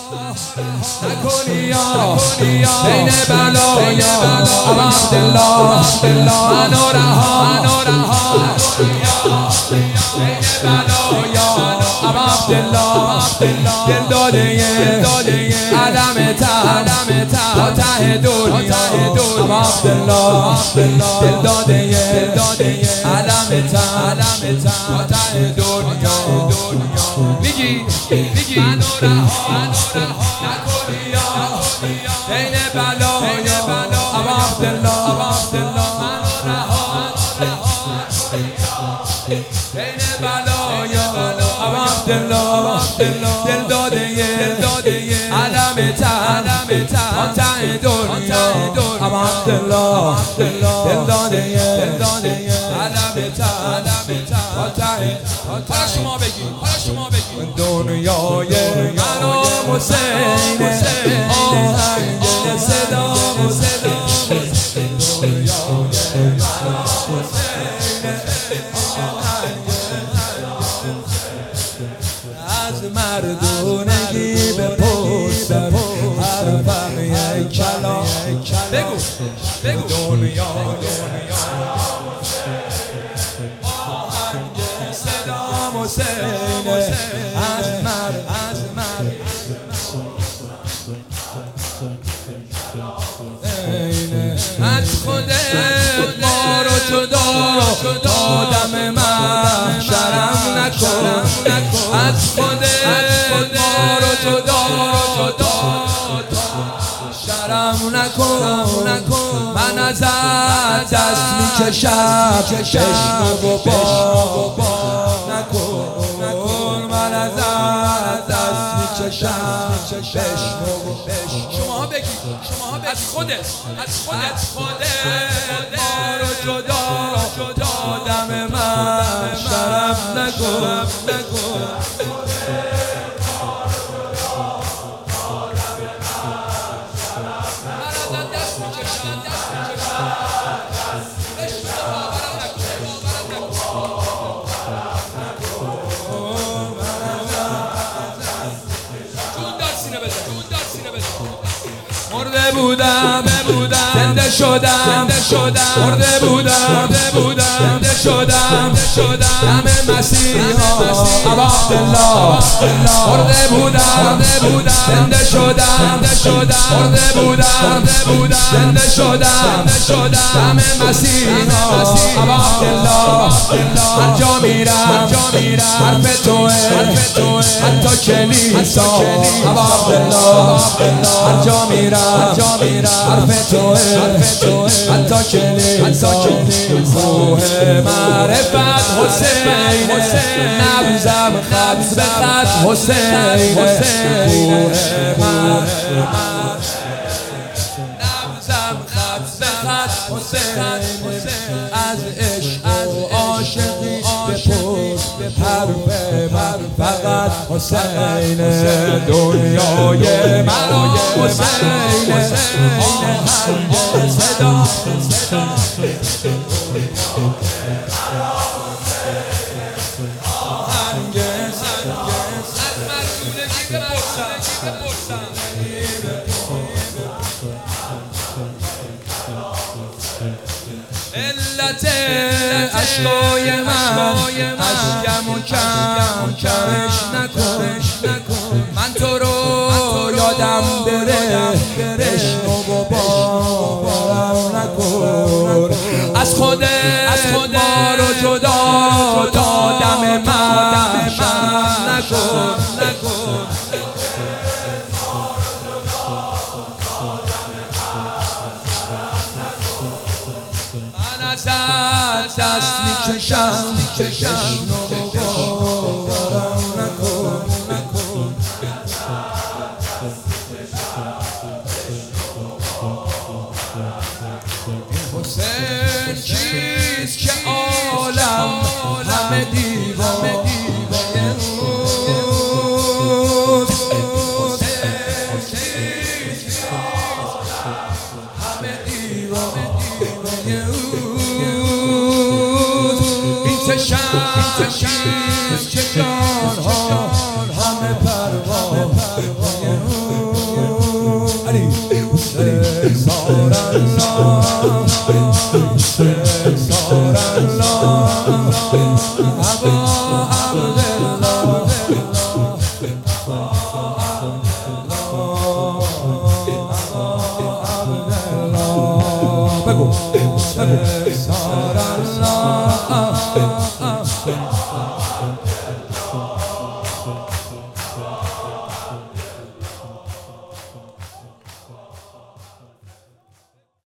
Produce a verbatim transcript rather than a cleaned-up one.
نکنی یا بین بلایا ابا عبدالله منو رها منو رها بین بلایا ابا عبدالله دل داده عدم تا تا ته دنیا ابا عبدالله دل داده عدم تا تا ته دنیا میگی میگی منو رها نکنی یا بین بلایا ابا عبدالله منو رها بین بلایا ابا عبدالله دل داده عدم تا تا ته دنیا ابا عبدالله دل داده عدم تا تا ته حالا شما بگید حالا شما بگید دنیای من و حسین آهنگ صدا و صدا دنیای من و حسین آهنگ از مردونگی بپرسم حرفم یک کلام بگو بگو دنیا آهنگ صدا حسین از مرد از مرد از خودت ما رو جدا تا دم من شرم نکن از خودت ما رو جدا شرم نکن من ازت دست میکشم بشنو و با نکن من ازت دست میکشم بشنو و شما بگید شما بگید از خودت از خودت از خودت ما رو جدا دم من شرم نکن مرده بودم زنده شدم مرده بودم زنده شدم دم مسیحا ابا عبدالله مرده بودم زنده شدم مرده بودم زنده شدم دم مسیحا ابا عبدالله هر جا میرم حرف توه حتی کلیسا ابا عبدالله هر جا میرم حرف توه حتی کلیسا روح معرفت حسین نبزم خط به خط حسین روح معرفت نبزم خط به خط حسین از عشق و عاشقی بپرس حرف من فقط حسین دنیای من و حسین آهنگ صدا آهنگ صدا از مردونگی بپرسم علت عشقای من عشقم و کم کمش نکن من تو رو یادم بره بشنو و باورم نکن از خودت ما رو جدا تا دم من شرم نکن من ازت دست میکشم بشنو و باورم نکن حسین چیست که عالم همه دیوانه چشم چشم جان ها همه پروا بگو سار الله